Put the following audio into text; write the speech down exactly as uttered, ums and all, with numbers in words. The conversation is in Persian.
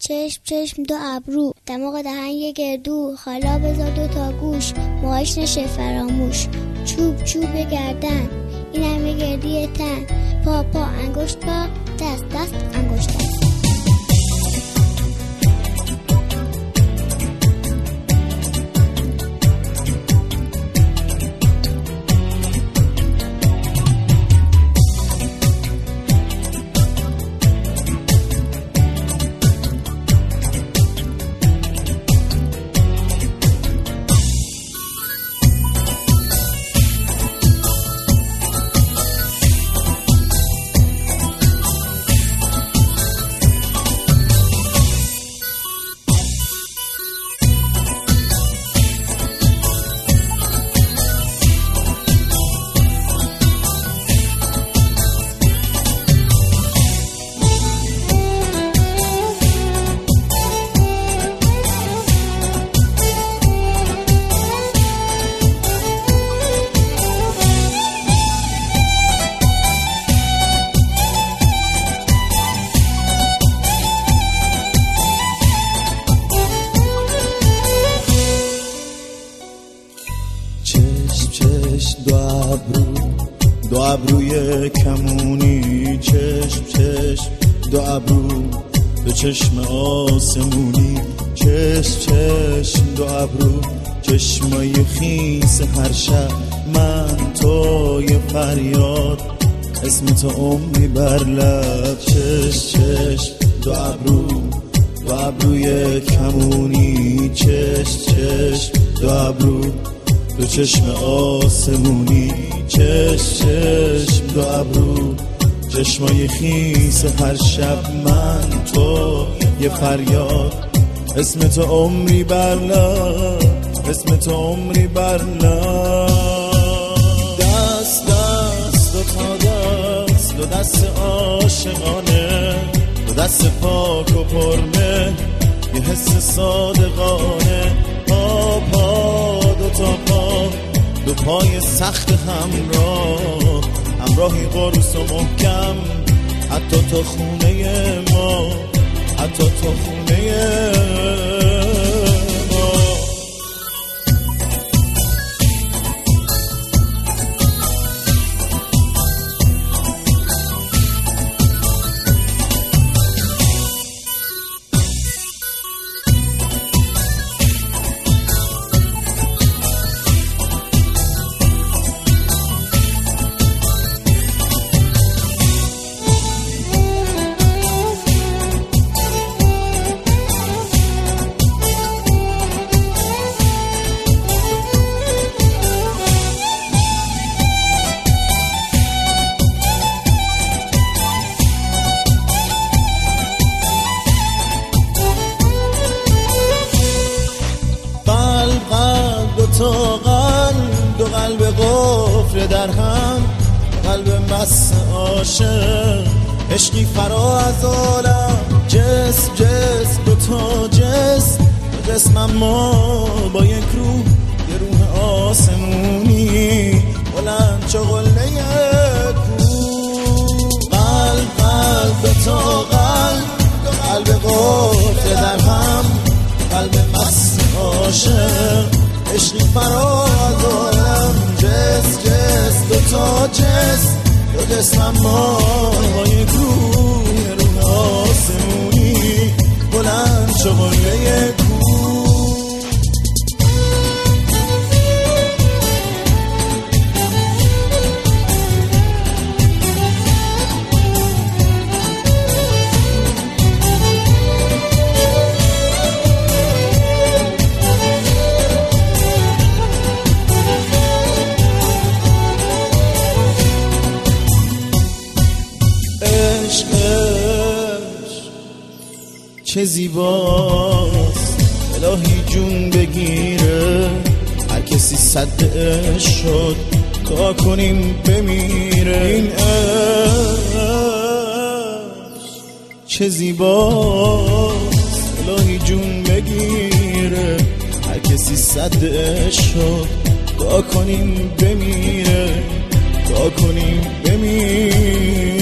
چشم چشم دو ابرو، دماغ دهن یه گردو، حالا بذار دو تا گوش، موهاش نشه فراموش. چوب چوب گردن، این همه گردی تن، پا پا انگشت پا، دست دست انگشت دست. دو ابرو دو ابروی کمونی، چشم چشم دو ابرو دو چشم آسمونی، چشم چشم دو ابرو چشمای خیس هر شب، من تو یه فریاد اسم تو عمری بر لب. چشم چشم دو ابرو دو ابروی کمونی، چشم چشم دو ابرو دو چشم آسمونی، چشم چشم دو ابرو چشمای خیس هر شب، من تو یه فریاد اسم تو عمری بر لب، اسم تو عمری بر لب. دست دست دو تا دست، دو دست عاشقانه، دو دست پاک و پرمه، یه حس صادقانه، پا پا دو تا پا، دو پای سخت همراه، همراهی قرص و محکم، حتی تو خونه ما، حتی تو خونه ما. تو قلب دو قلب قفل در هم، قلب مست عاشق، عشقی فرا از عالم، جسم جسم دو تا جسم، جسمم ما با یک روح، یه روح آسمونی، بلند چو قله کوه. قلب قلب دو تا قلب دو قلب قفل در هم، قلب مست عاشق، عشقی فراز عالم، جس جس دو تا جس، دو جسمم ما با یک روح، روح آسمونی، بلند چو قله کوه. چه زیباست الهی جون بگیره، هر کسی صد عشق شد تا کنیم بمیره. این عشق چه زیباست الهی جون بگیره، هر کسی صد عشق شد تا کنیم بمیره، تا کنیم بمیره.